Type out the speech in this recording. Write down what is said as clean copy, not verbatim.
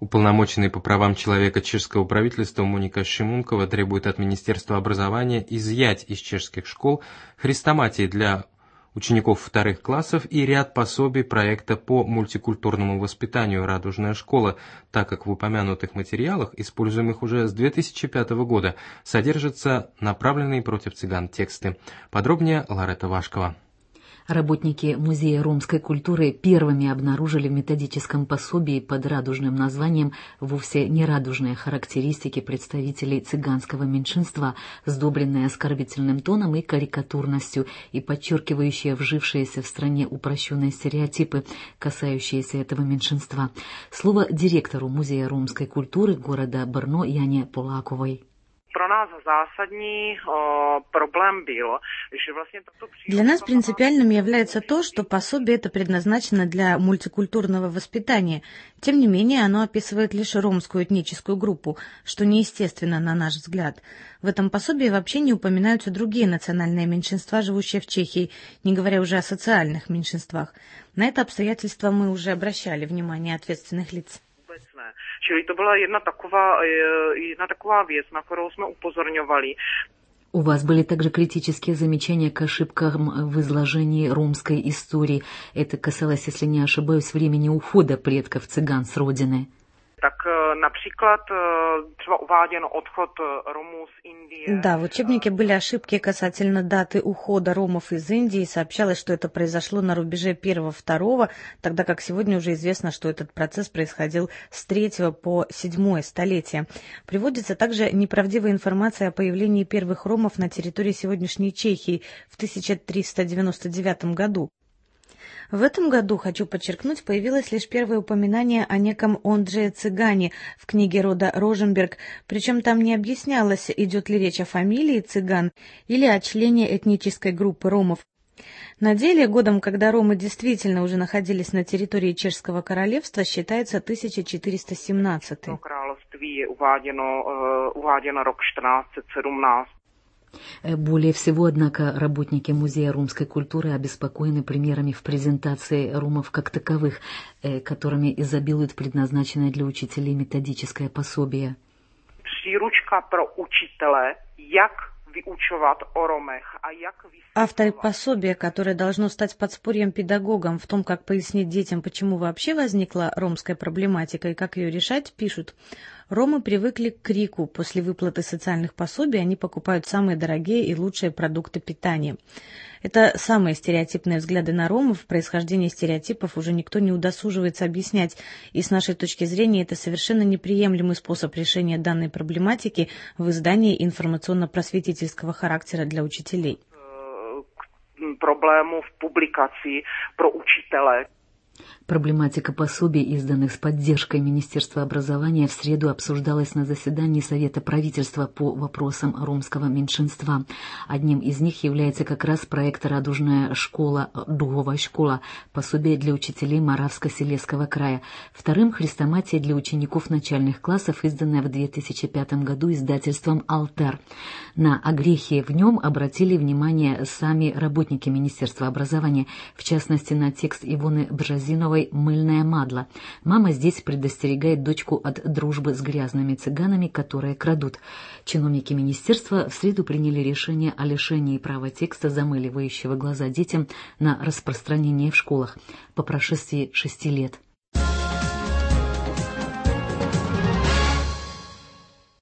Уполномоченный по правам человека чешского правительства Моника Шимункова требует от Министерства образования изъять из чешских школ хрестоматии для учеников вторых классов и ряд пособий проекта по мультикультурному воспитанию «Радужная школа», так как в упомянутых материалах, используемых уже с 2005 года, содержатся направленные против цыган тексты. Подробнее Ларетта Вашкова. Работники Музея ромской культуры первыми обнаружили в методическом пособии под радужным названием вовсе не радужные характеристики представителей цыганского меньшинства, сдобренные оскорбительным тоном и карикатурностью и подчеркивающие вжившиеся в стране упрощенные стереотипы, касающиеся этого меньшинства. Слово директору Музея ромской культуры города Брно Яне Полаковой. Для нас принципиальным является то, что пособие это предназначено для мультикультурного воспитания. Тем не менее, оно описывает лишь ромскую этническую группу, что неестественно, на наш взгляд. В этом пособии вообще не упоминаются другие национальные меньшинства, живущие в Чехии, не говоря уже о социальных меньшинствах. На это обстоятельство мы уже обращали внимание ответственных лиц. Čili to byla jedna taková věc, na kterou jsme upozorňovali. У вас были также критические замечания к ошибкам в изложении ромской истории. Это касалось, если не ошибаюсь, времени ухода предков цыган с родины. Tak například třeba uváděno odchod Romů z Indie. Да, в учебнике были ошибки касательно даты ухода ромов из Индии. Сообщалось, что это произошло на рубеже 1-2, тогда как сегодня уже известно, что этот процесс происходил с 3 по 7 столетие. Приводится также неправдивая информация о появлении первых ромов на территории сегодняшней Чехии в 1399 году. В этом году, хочу подчеркнуть, появилось лишь первое упоминание о неком Ондже Цыгане в книге рода Роженберг, причем там не объяснялось, идет ли речь о фамилии цыган или о члене этнической группы ромов. На деле, годом, когда ромы действительно уже находились на территории Чешского королевства, считается 1417. Более всего, однако, работники Музея ромской культуры обеспокоены примерами в презентации ромов как таковых, которыми изобилует предназначенное для учителей методическое пособие. Příručka pro učitele, jak vyučovat o Romech a jak Авторы пособия, которое должно стать подспорьем педагогам в том, как пояснить детям, почему вообще возникла ромская проблематика и как ее решать, пишут: ромы привыкли к крику. После выплаты социальных пособий они покупают самые дорогие и лучшие продукты питания. Это самые стереотипные взгляды на ромов. Происхождение стереотипов уже никто не удосуживается объяснять. И с нашей точки зрения это совершенно неприемлемый способ решения данной проблематики в издании информационно-просветительского характера для учителей. Проблему в публикации про учителя. Проблематика пособий, изданных с поддержкой Министерства образования, в среду обсуждалась на заседании Совета правительства по вопросам ромского меньшинства. Одним из них является как раз проект «Радужная школа», «Дуговая школа», пособие для учителей Моравско-Силезского края. Вторым — хрестоматия для учеников начальных классов, изданная в 2005 году издательством «Алтер». На огрехи в нем обратили внимание сами работники Министерства образования, в частности на текст Ивоны Бжазиновой «Мыльная мадла». Мама здесь предостерегает дочку от дружбы с грязными цыганами, которые крадут. Чиновники министерства в среду приняли решение о лишении права текста, замыливающего глаза детям, на распространение в школах по прошествии 6 лет.